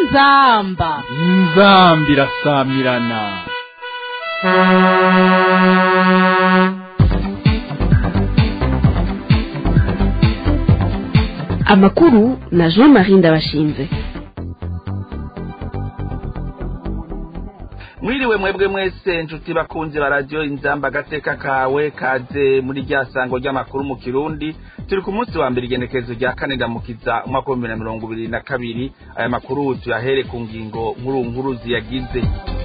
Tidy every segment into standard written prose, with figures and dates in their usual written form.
inzamba irasamirana. Amakuru na Jean-Marie Ndabashinze. Mwiriwe mwebwe mwese nshuti bakunzi ba radio Inzamba agateka kawe kaze muri rya sango ry'amakuru mu Kirundi. Turi ku munsi wa mbere igenekerezo rya kane ndamukiza umwaka wa 2022. Aya makuru tuyahere ku ngingo nkuru ziyagize.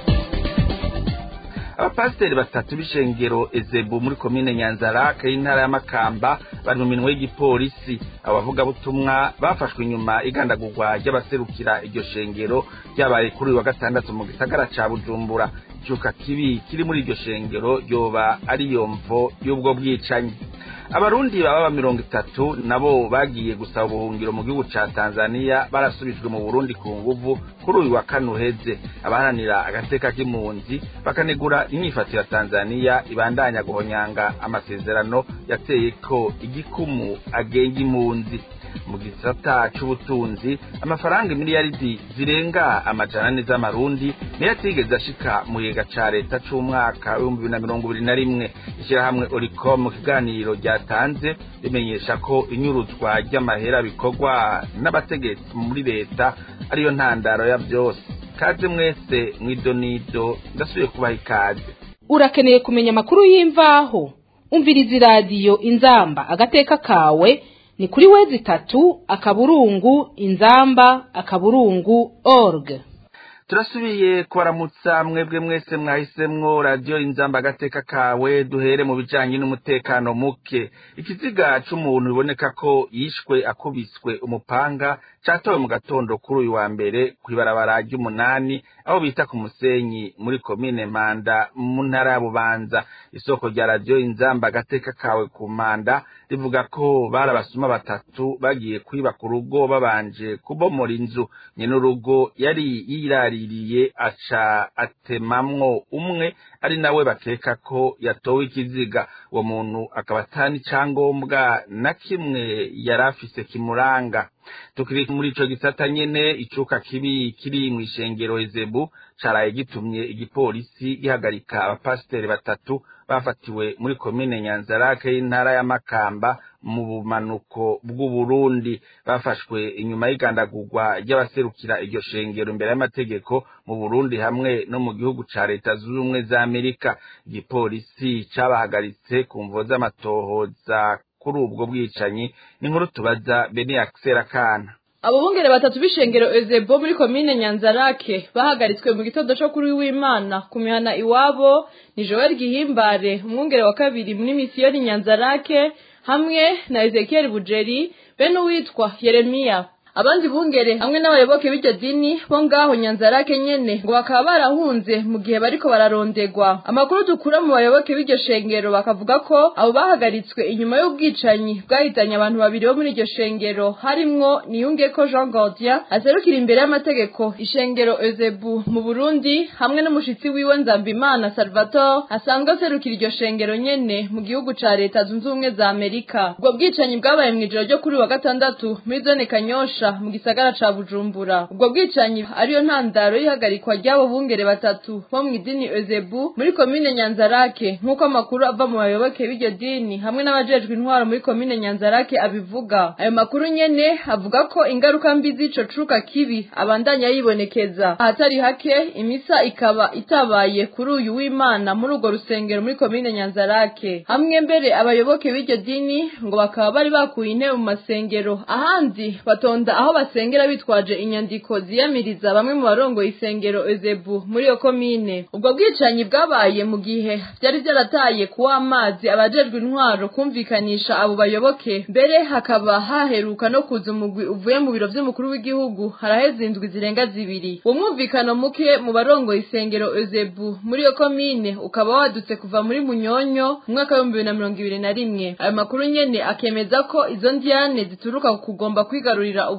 Abapasiteri batatu b'ishengero Ezebu muri komine Nyanzarake y'intara ya Makamba bari mu minwe y'igipolisi. Abavuga butumwa bafashwe inyuma igandagurwa ry'abaserukira iryo shengero ryabaye kuri wa gatandatu mu gisagara ca Bujumbura. Icuka kibi kiri muri iryo shengero yoba ari yomvo y'ubwo bwicanyi. Abarundi baba 30 nabo bagiye gusaba ubuhungiro mu gihugu ca Tanzania barasubijwe mu Burundi ku nguvu kuri uyu wa kane uheze. Abaharanira agateka k'impunzi bakanegura inyifato ya Tanzania ibandanya guhonyanga amasezerano yateye ko igikumu agenga impunzi. Mu gisata c'ubutunzi amafaranga miliyaridi zirenga amajana z'amarundi niyo atigeze ashika mu yega ca leta c'umwaka wa 2021. Ishirahamwe Oricom mu kiganiro ryatanze rimenyesha ko inyuruzwa ry'amahera bikorwa n'abategetsi muri leta ariyo ntandaro ya byose. Kaze mwese mwidonido ndasubiye kubaha ikaze. Urakeneye kumenya amakuru y'imvaho? Umviriza radio Inzamba agateka kawe ni kuri wezi 3 akaburungu inzamba akaburungu org. Turasubiye kubaramutsa mwebwe mwese mwahisemwo radio Inzamba agateka kawe. Duhere mu bijanye n'umutekano muke. Ikiziga c'umuntu biboneka ko yishwe akubiswe umupanga catowe mu gatondo kuri uyu wa mbere kwibarabara ry'umunani aho bita ku Musenyi muri komine Manda mu ntara ya Bubanza. Isoko rya radio Inzamba agateka kawe ku Manda rivuga ko barabasuma batatu bagiye kwiba ku rugo babanje kubomora inzu. Nyene urugo yari yiraririye aca atemamwo umwe ari nawe bakeka ko yatowe ikiziga. Uwo muntu akaba atani cangombwa na kimwe yarafise kimuranga. Tukiri muri ico gisata nyene icuka kibi kiri mu ishengero Ezebu caraye gitumye igipolisi gihagarika abapasiteri batatu bafatiwe muri komine Nyanzarake y'intara ya Makamba mu bumanuko bw'u Burundi. Bafashwe inyuma y'igandagurwa ry'abaserukira iryo shengero imbere y'amategeko mu Burundi hamwe no mu gihugu ca leta zunze ubumwe za Amerika. Igipolisi cabahagaritse ku mvo z'amatohoza kuri ubwo bwicanyi. N'inkuru tubaza Beniaxera Kana. Abo bungere batatu b'ishengero Ezebo muri komine Nyanzarake bahagaritswe mu gitondo cyo kuri w'Imana ku mihana iwabo ni Joel Gihimbare umwungere wa kabiri muri misiyoni Nyanzarake hamwe na Ezekiel Bujeri bene witwa Yeremia. Abandi bungere hamwe n'abayoboke b'iryo dini bo ngaho Nyanzarake nyene ngo bakaba barahunze mu gihe bariko bararondegwa. Amakuru dukura mu bayoboke b'iryo shengero bakavuga ko abo bahagaritswe inyuma y'ubwicanyi bwahitanye abantu babiri bo muri iryo shengero harimwo Niyungeko Jean Gordien aserukira imbere y'amategeko ishengero Ezebu mu Burundi hamwe n'umushitsi wiwe Nzambimana Salvatore asanzwe aserukira iryo shengero nyene mu gihugu ca leta zunze ubumwe za Amerika. Ubwo bwicanyi bwabaye mw'ijoro ryo kuri wa gatandatu muri zone Kanyosha mu gisagara ca Bujumbura. Ubwo bwicanyi ariyo ntandaro y'ihagarikwa ry'abo bungere batatu bo mu idini Ezebu muri komine Nyanzarake nk'uko amakuru ava mu bayoboke b'iryo dini hamwe n'abajejwe intwaro muri komine Nyanzarake abivuga. Ayo makuru nyene avuga ko ingaruka mbi z'ico cuka kibi abandanya yibonekeza ahatari hake. Imisa ikaba itabaye kuri uyu w'Imana muri urwo rusengero muri komine Nyanzarake. Hamwe mbere abayoboke b'iryo dini ngo bakaba bari bakuye intebe mu masengero, ahandi batonda aho basengera bitwaje inyandiko ziyamiriza bamwe mu barongoye isengero Ezebu muri iyo komine. Ubwo bwicanyi bwabaye mu gihe byari byarataye kuwa amazi abajejwe intwaro kumvikanisha abo bayoboke. Mbere hakaba haheruka no kuza umugwi uvuye mu biro vy'umukuru w'igihugu haraheze indwi zirenga 2. Uwo mwumvikano muke mu barongoye isengero Ezebu muri iyo komine ukaba wadutse kuva muri Munyonyo mu mwaka wa 2021. Ayo makuru nyene akemeza ko izo ndiyane zituruka ku kugomba kwigarurira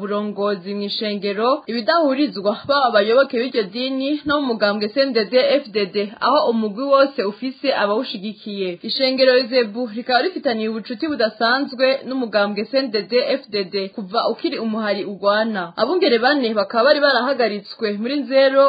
burongozi mw'ishengero ibidahurizwa baba abayoboke b'iryo dini no mu mugambwe CNDD FDD aho umugwi wose ufise abawushigikiye. Ishengero Ezebu rikaba rifitaniye ubucuti budasanzwe n'umugambwe CNDD FDD kuva ukiri umuhari ugwana. Abungere bane bakaba bari barahagaritswe muri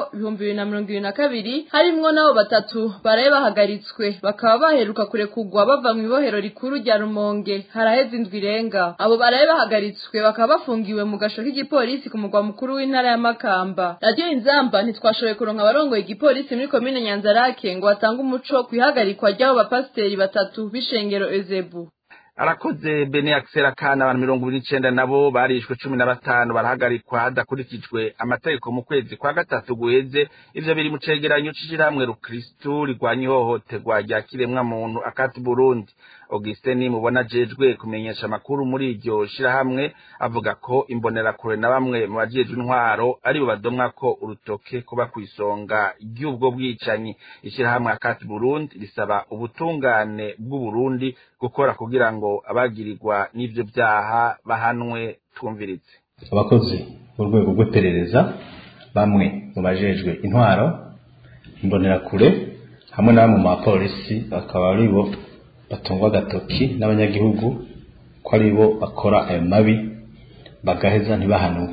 2022 harimwo nabo batatu baraye bahagaritswe bakaba baheruka kurekugwa bava mu ibohero rikuru rya Rumonge haraheze indwi irenga. Abo baraye bahagaritswe bakaba bafungiwe mu gasho k'igipolisi ku mugwa mukuru w'intara ya Makamba. Radio Inzamba ntitwashoboye kuronka abarongoye igipolisi muri komine Nyanzarake ngo batange umuco kwihagarikwa ry'abo bapasteri batatu b'ishengero Ezebu. Arakoze Bene Axel Kana abantu 29 nabo barishwe 15 barahagarikwa hadakurikijwe amategeko mu kwezi kwa gatatu guheze. Ivyo biri mu cegeranyo c'ishiramwe Rukristo rigwanya ihohoterwa rya kiremwa muntu akati Burundi. Augustin mubona jejwe kumenyesha amakuru muri iryo shirahamwe avuga ko imbonerakure na bamwe mu bajejwe intwaro ari bo badomwa ko urutoke kuba kwisonga ry'ubwo bwicanyi. Ishirahamwe akati Burundi risaba ubutungane bw'u Burundi gukora kugira ngo abagirirwa n'ivyo byaha bahanwe. Twumviritse abakozi urwego rw'iperereza bamwe mu bajejwe intwaro imbonerakure hamwe na mu mapolisi bakaba ari bo batungwa gatoki n'abanyagihugu ko ari bo bakora ayo mabi bagaheza ntibahanwe.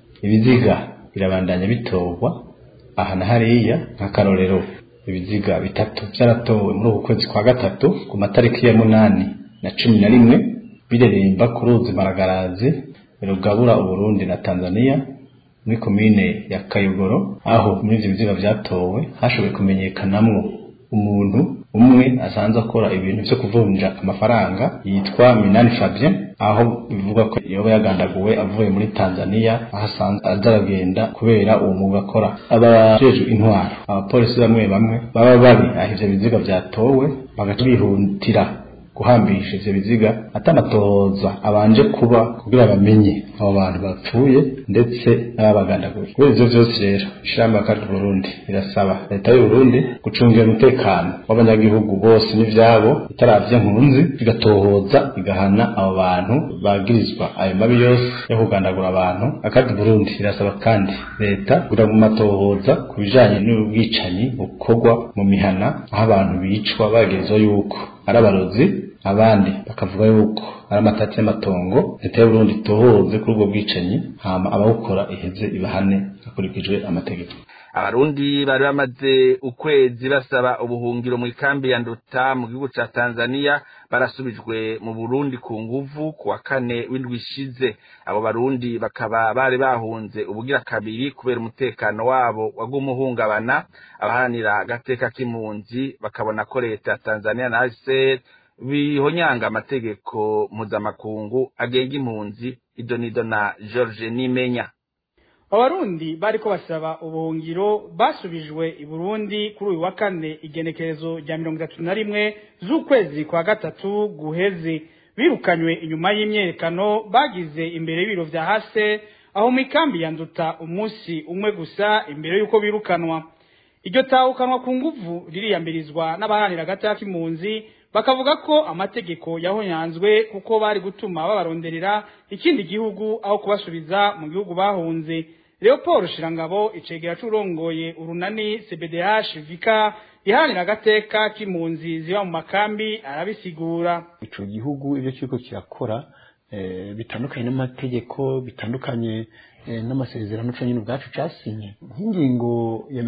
Ibiziga birabandanya bitorwa aha na hariya nk'akarorero ibiziga bitatu byaratowe muri uku kwezi kwa gatatu ku matariki ya 8 na 11 bireremba ku ruzi Maragarazi rugabura Uburundi na Tanzania muri komine ya Kayogoro, aho muri ivyo biziga byatowe hashoboye kumenyekanamwo umuntu umwe asanzwe akora ibintu byo kuvunja amafaranga yitwa Minani Fabien, aho bivuga ko yoba yagandaguwe avuye muri Tanzania ahasanzwe azaragenda kubera uwo mwuga akora. Abajeje intwaro abapolisi bamwe baba bari aho ivyo biziga byatowe bagacibihutira guhambisha ivyo biziga atamatoza abanje kuba kugira bamenye abo bantu bapfuye ndetse n'abagandaguye. Kubera ivyo vyose rero ishamba kandi Burundi irasaba leta y'u Burundi gucungira umutekano w'abanyagihugu bose n'ivyabo itaravye nkunzi igatohoza igahana abo bantu bagirizwa ayo mabi yose yo kugandagura abantu. Akandi Burundi irasaba kandi leta kugira mu matohoza kubijanye n'ubwicanyi bukorwa mu mihana aho abantu bicwa bagirizwa yuko ari abarozi, abandi bakavuga yuko ari amatati y'amatongo. Leta y'u Burundi tohoze kuri ubwo bwicanyi hama abawukora iheze ibahane hakurikijwe amategeko. Abarundi bari bamaze ukwezi basaba ubuhungiro mu ikambi ya Nduta mu gihugu ca Tanzania barasubijwe mu Burundi ku nguvu ku wa 4 w'indwi ishize. Abo barundi bakaba bari bahunze ubugira kabiri kubera umutekano wabo wagumuhungabana. Abahanira agateka k'impunzi bakabona ko leta ya Tanzania na HCR bihonyanga amategeko mpuzamakungu agenga impunzi. Idonido na George Nimenya. Abarundi bariko basaba ubuhungiro basubijwe i Burundi kuri uyu wa 4 igenekerezo rya 31 z'ukwezi kwa gatatu guheze, birukanywe inyuma y'imyerekano bagize imbere y'ibiro vya hase aho mu ikambi ya Nduta umunsi umwe gusa imbere yuko birukanwa. Iryo tahukanwa ku nguvu ririyambirizwa n'abahanira agateka k'impunzi bakavuga ko amategeko yahonyanzwe kuko bari gutuma babaronderera ikindi gihugu aho kubasubiza mu gihugu bahunze. Leopold Shirangabo icegera c'urongoye urunani CBDH Vika ihanira agateka k'impunzi ziba mu makambi arabisigura. Ico gihugu ivyo kiriko kirakora bitandukanye n'amategeko, bitandukanye n'amasezerano cyane ubwacu casinye. Nk'ingingo ya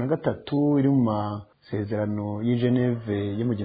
33 iri mu masezerano y'i Geneve yo mu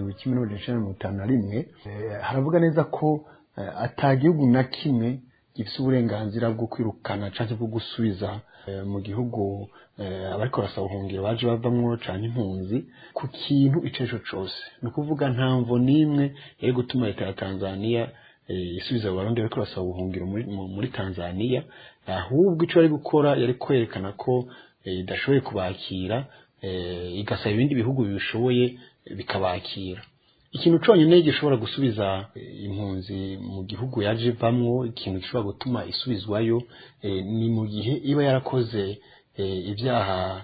1951 haravuga neza ko atagihugu na kimwe gifite uburenganzira bwo kwirukana canke bwo gusubiza mu gihugu abariko barasaba ubuhungiro baje bavamwo canke impunzi ku kintu icejo cose. Ni ukuvuga nta mvo n'imwe yari gutuma leta ya Tanzania isubiza abarundi bariko barasaba ubuhungiro muri Tanzania, ahubwo ico bari gukora yari kwerekana ko idashoboye kubakira, igasaba ibindi bihugu bibishoboye bikabakira. Ikintu conyine gishobora gusubiza impunzi mu gihugu yaje vamwo, ikintu gishobora gutuma isubizwayo ni mu gihe iba yarakoze ibyaha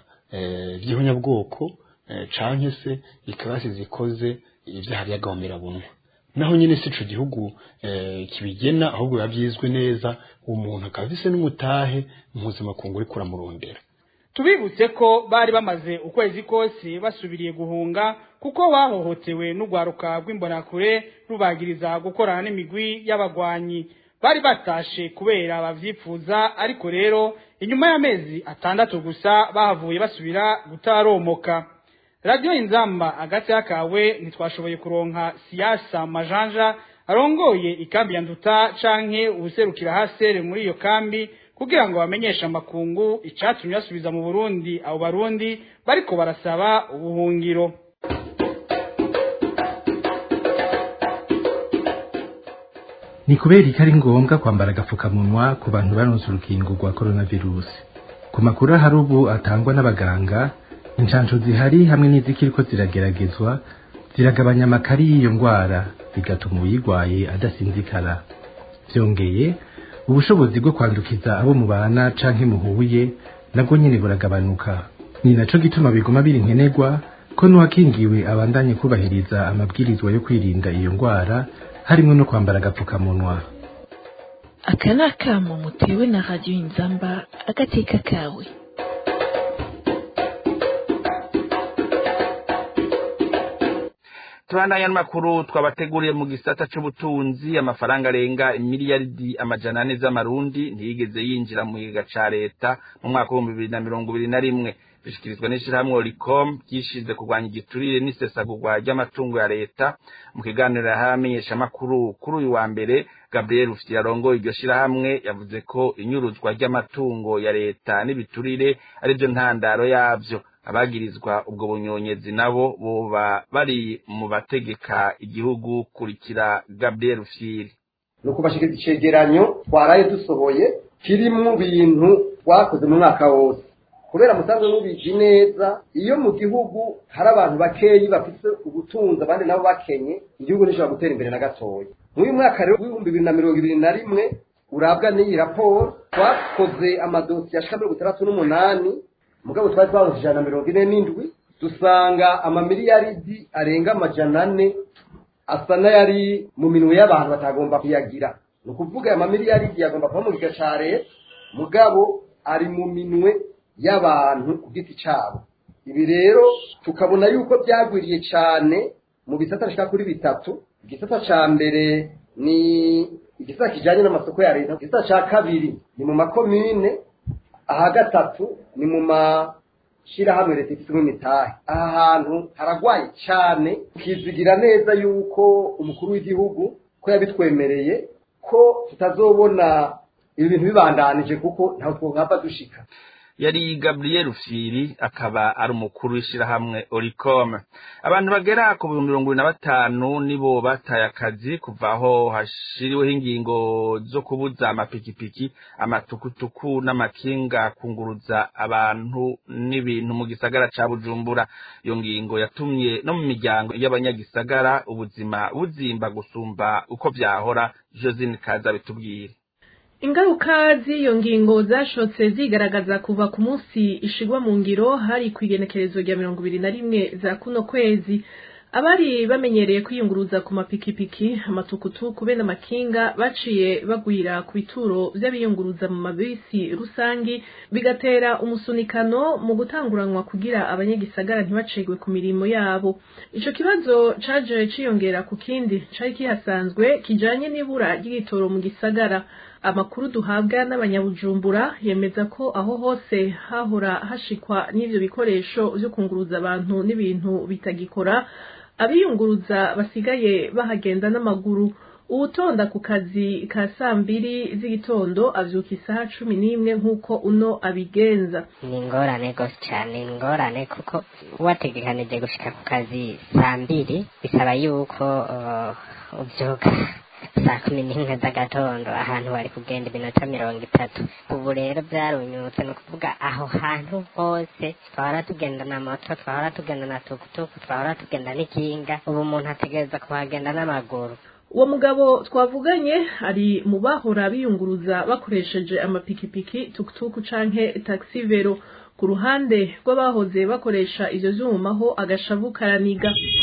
by'ihonyabwoko canke se ikaba yasize ikoze ibyaha by'agahomerabunwa. naho nyine si ico gihugu kibigena ahubwo yavyizwe neza umuntu akavise n'umutahe mpuzamakungu uriko uramurondera. Tubibutse ko bari bamaze ukwezi kose basubiriye guhunga kuko bahohotewe n'ugwaruka rw'imbonakure rubagiriza gukorana n'imigwi y'abagwanyi. Bari batashe kubera bavyifuza, ariko rero inyuma y'amezi 6 gusa bahavuye basubira gutaromoka. Radio Inzamba Agateka Kawe ntitwashoboye kuronka Siasa Majanja arongoye ikambi ya Nduta canke ubuserukira hasere muri iyo kambi kugira ngo bamenyeshe amakungu icatumye basubiza mu Burundi abo barundi bariko barasaba ubuhungiro. Ni kubera ikari ngombwa kwambara agapfukamunwa ku bantu baronse urukingo rwa coronavirus. Ku makuru hari ubu atangwa n'abaganga, inshanco zihari hamwe n'izikiriko zirageragezwa ziragabanya amakari y'iyo ngwara bigatuma uyigwaye adasinzikara. Vyongeye ubushobozi bwo kwandukiza abo mubana canke muhuye nabwo nyene buragabanuka. Ni naco gituma biguma biri nkenerwa ko nuwakingiwe abandanye kubahiriza amabwirizwa yo kwirinda iyo ngwara harimo no kwambara agapfukamunwa. Aka ni akamo mutewe na Radio Inzamba Agateka Kawe. Turandanya n'amakuru twabateguriye mu gisata c'ubutunzi. Amafaranga arenga miliyaridi amajana 4 z'amarundi ntiyigeze yinjira mu giga ca leta mu mwaka wa 2021 bishikirizwa n'ishirahamwe Oricom ryishize kurwanya igiturire n'isesagurwa ry'amatungo ya leta. Mu kiganiro yahamenyesha makuru kuri uyu wa mbere, Gabriel Rufyiri arongoye iryo shirahamwe yavuze ko inyuruzwa ry'amatungo ya leta n'ibiturire ari byo ntandaro yavyo. Abagirizwa ubwo bunyonyezi nabo boba bari mu bategeka igihugu. Kurikira Gabriel Rufyiri. No kubashikiriza icegeranyo twaraye dusohoye kiri mu bintu twakoze mu mwaka wose, kubera musanzwe mubizi neza iyo mu gihugu hari abantu bakeyi bafite ubutunzi abandi nabo bakenye, igihugu nishobora gutera imbere na gatoya. Mu mwaka rero w'ibihumbi 2021 urabwa n'iyi raporo twakoze amadosiye ashika 38, mugabo twari twaronse 147, dusanga amamiliyaridi arenga amajana 4 asa n'ayari mu minwe y'abantu batagomba kuyagira. No kuvuga amamiliyaridi yagomba kuba mu giga ca leta, mugabo ari mu minwe y'abantu ku giti cabo. Ibi rero tukabona yuko byagwiriye cyane mu bisata bishika kuri 3. Igisata ca mbere ni igisata kijanye n'amasoko ya leta, igisata ca kabiri ni mu makomine, aha gatatu ni mu mashira hamwe leta ifite imitahe. Aha hantu haragwaye cyane, kizigira neza yuko umukuru w'igihugu ko yabitwemereye ko tutazobona ibintu bibandanije kuko ntaho twongava dushika. Yari Gabriel Rufyiri akaba ari umukuru w'ishirahamwe Oricom. Abantu bagera ku 25 nibo bataye akazi kuvaho hashiriweho ingingo zo kubuza amapikipiki, amatukutuku n'amakinga kunguruza abantu n'ibintu mu gisagara ca Bujumbura. Iyo ngingo yatumye no mu miryango y'abanyagisagara ubuzima buzimba gusumba uko vyahora. Josine Kaza bitubwire. Ingaruka z'iyo ngingo zashotse zigaragaza kuva ku munsi ishigwa mu ngiro hari kwigenekerezo rya 21 za kuno kwezi. Abari bamenyereye kwiyunguruza ku mapikipiki, amatukutuku be n'amakinga baciye bagwira ku bituro by'abiyunguruza mu mabisi rusangi, bigatera umusunikano mu gutanguranwa kugira abanyagisagara ntibacegwe ku mirimo yabo. Ico kibazo caje ciyongera ku kindi cari kihasanzwe kijanye n'ibura ry'igitoro mu gisagara. Amakuru duhabwa n'abanyabujumbura yemeza ko aho hose hahora hashikwa n'ivyo bikoresho vyo kunguruza abantu n'ibintu bitagikora, abiyunguruza basigaye bahagenda n'amaguru. Uwutonda ku kazi ka 2 z'igitondo avyuka isaha 11 nk'uko uno abigenza. Ni ingorane gose cyane, ingorane kuko wategekanije gushika ku kazi 2 bisaba yuko uvyuka saa 11 z'agatondo ahantu wari kugenda iminota 30. Ubu rero byarunyutse, no kuvuga aho hantu hose twahora tugenda na moto, twahora tugenda na tukutuku, twahora tugenda n'ikinga, ubu umuntu ategereza kuhagenda n'amaguru. Uwo mugabo twavuganye ari mu bahora biyunguruza bakoresheje amapikipiki, tukutuku canke taxi vero. Ku ruhande rw'abahoze bakoresha ivyo vyuma ho agashavu karaniga.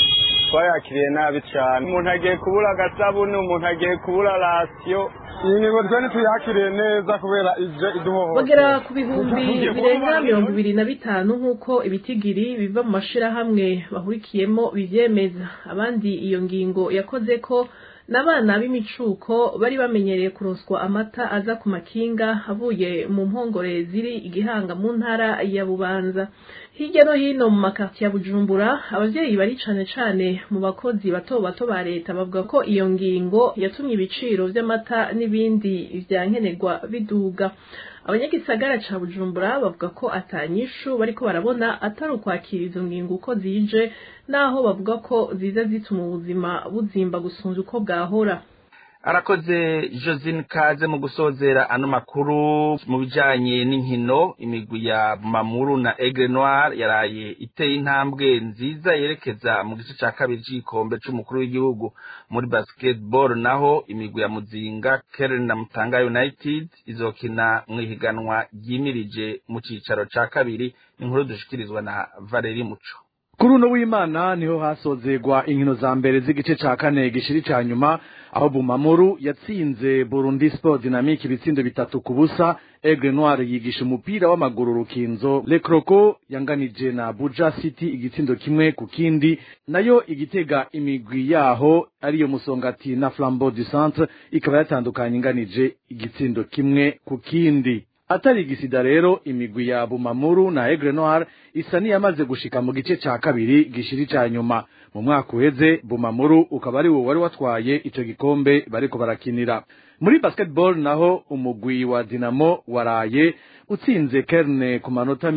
twayakiriye nabi cyane umuntu agiye kubura agasabune umuntu agiye kubura rasiyo iyi ngingo twari tuyakiriye neza kubera ije iduhohotera bagera ku bihumbi birenga 25 nk'uko ibitigiri biva mu mashirahamwe bahurikiyemo bivyemeza abandi iyo ngingo yakoze ko n'abana b'imicuko bari bamenyereye kuronswa amata aza ku makinga avuye mu mpongore ziri igihanga mu ntara ya Bubanza hirya no hino mu makartier ya Bujumbura abavyeyi bari cane mu bakozi bato ba leta bavuga ko iyo ngingo yatumye ibiciro vy'amata n'ibindi vyankenerwa biduga abanyagisagara ca Bujumbura bavuga ko atanyishu bariko barabona atari ukwakira izo ngingo uko zije naho bavuga ko ziza zituma ubuzima buzimba gusumvya uko bwahora. Arakoze Josine Kaze mu gusozera ano makuru mu bijanye n'inkino imigwi ya Mamuru na Aigle Noir yaraye iteye intambwe nziza yerekeza mu gice ca kabiri c'igikombe c'umukuru w'igihugu muri basketball naho imigwi ya Muzinga Keren na Mutanga United izokina mwihiganwa ryimirije mu cicaro ca kabiri inkuru dushikirizwa na Valerie Muco. Kuri uno w'Imana niho hasozegwa inkino za mbere z'igice ca kane gishiri ca nyuma aho Bumamuru yatsinze Burundi Sport Dynamique ibitsindo 3-0 Aigle Noir yigisha umupira w'amaguru Rukinzo Le Croco yanganije na Buja City igitsindo kimwe ku kindi nayo igitega imigwi yaho ariyo Musongati na Flambeau du Centre ikaba yatandukanye inganije igitsindo kimwe ku kindi. Atari gisida rero imigwi ya Bumamuru na Aigle Noir isa niyamaze gushika mu gice ca kabiri gishiri ca nyuma mu mwaka uheze Bumamuru ukaba ari wo wari watwaye ico gikombe bariko barakinira. Muri basketball naho umugwi wa Dinamo waraye utsinze Kerne ku manota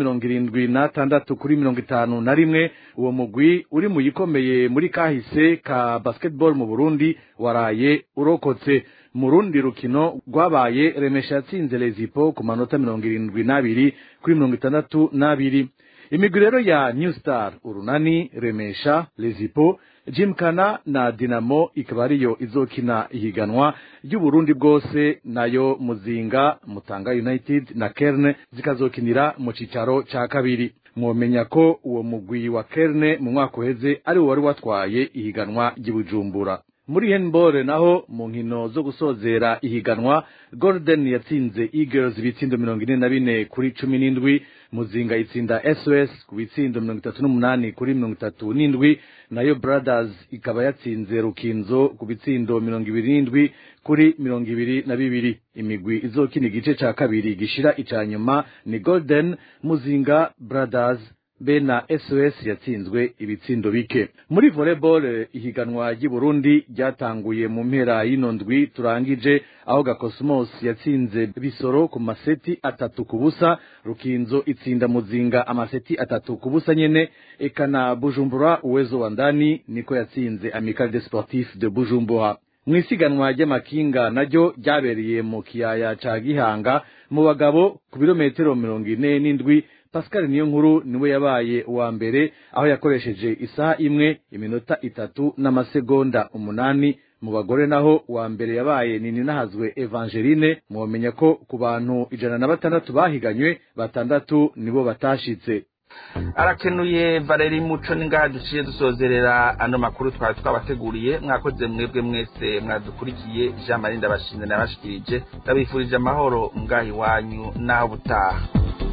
76 kuri 51 uwo mugwi uri mu yikomeye muri kahise ka basketball mu Burundi waraye urokotse. Murundi rukino rwabaye Remesha yatsinze Lezipo ku manota 72 kuri 62. Imigwi rero ya New Star Urunani, Remesha, Lezipo, Jimkana na Dinamo ikaba ariyo izokina ihiganwa ry'Uburundi bwose nayo Muzinga, Mutanga United na Kerne zikazokinira mu cicaro ca kabiri. Mwomenya ko uwo mugwi wa Kerne mu mwaka uheze ari wo wari watwaye ihiganwa ry'Ibujumbura. Muri handball naho mu nkino zo gusozera ihiganwa Golden yatsinze Eagles ibitsindo 44 kuri 17 Muzinga itsinda SOS ku bitsindo 38 kuri 37 nayo Brothers ikaba yatsinze Rukinzo ku bitsindo 27 kuri 22. Imigwi izokina igice ca kabiri gishira icanyuma ni Golden, Muzinga, Brothers Bena SOS yatsinzwe ibitsindo bike. Muri volleyball ihiganwa ry'Uburundi ryatanguye mu mpera y'inondwi turangije aho Gakosmos yatsinze Bisoro ku maseti 3-0 Rukinzo itsinda Muzinga amaseti 3-0 nyene ekana Bujumbura Uwezo wa ndani niko yatsinze Amical des Sportifs de Bujumbura. Mwisiganwa ry'amakinga naryo ryabereye mu kiyaya ca Gihanga mu bagabo ku birometero 47 Pascal Niyonkuru niwe yabaye uwa mbere aho yakoresheje isaha imwe iminota 3 n'amasegonda 8 mu bagore naho uwa mbere yabaye Ninahazwe Evangeline mwomenya ko ku bantu 106 bahiganywe 6 nibo batashitse. Arakenuye Valerie Muco ningaha duciye dusozerera ano makuru twari twabateguriye mwakoze mwebwe mwese mwadukurikiye Jean Marie Ndabashimye nabashikirije ndabifurije amahoro ngahi wanyu naho butaha.